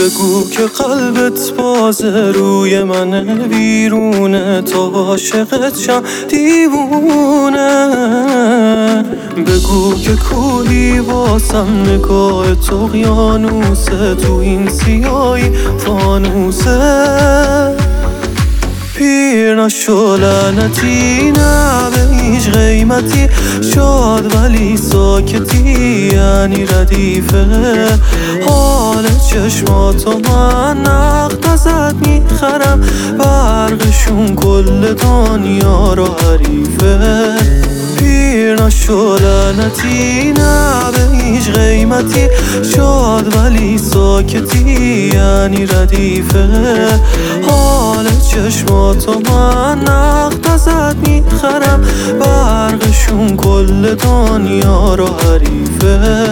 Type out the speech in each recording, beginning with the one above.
بگو که قلبت بازه روی من بیرونه، تا عاشقت شم دیوونه. بگو که کوهی واسم نگاه تو اقیانوسه، تو این سیاهی فانوسه. پیر نشو لعنتی، نه به هیچ قیمتی، شاد ولی ساکتی یعنی ردیفه. حال چشماتو من نقد ازت میخرم، برقشون کل دنیا رو حریفه. پیر نشو لعنتی، نه به هیچ قیمتی، شاد ولی ساکتی یعنی ردیفه. حال چشماتو من نقد ازت میخرم، برقشون کل دنیا رو حریفه.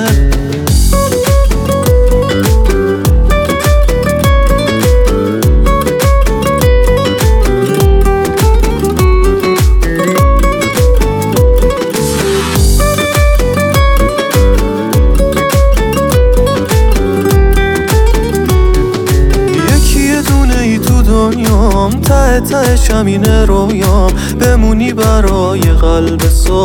ته تهشم اینه رویام، بمونی برای قلب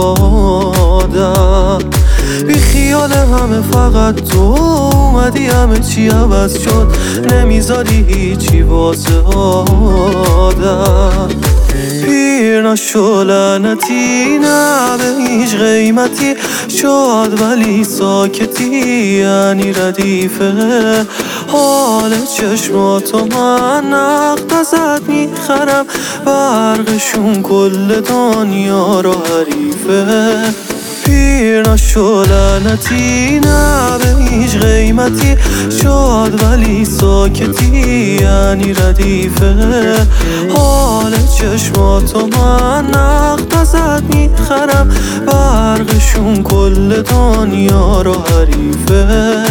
سادم. بی خیال همه فقط تو اومدی، همه چی عوض شد، نمیذاری هیچی واسه آدم. پیر نشو لعنتی، نه به هیچ قیمتی، شاد ولی ساکتی یعنی ردیفه. حال چشماتو من نقد ازت میخرم، برقشون کل دنیا رو حریفه. پیر نشو لعنتی، نه به هیچ قیمتی، شاد ولی ساکتی یعنی ردیفه. حال چشماتو من نقد ازت میخرم، برقشون کل دنیا رو حریفه.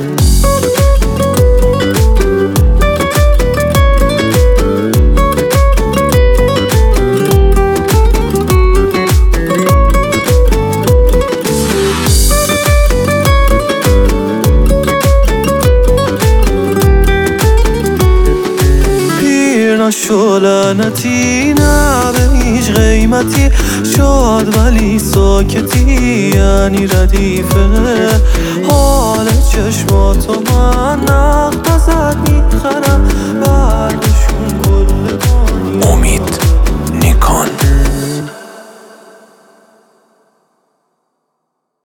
نشو لعنتی، نه به هیچ قیمتی، شاد ولی ساکتی یعنی ردیفه. حال چشماتو من نقد ازت میخرم،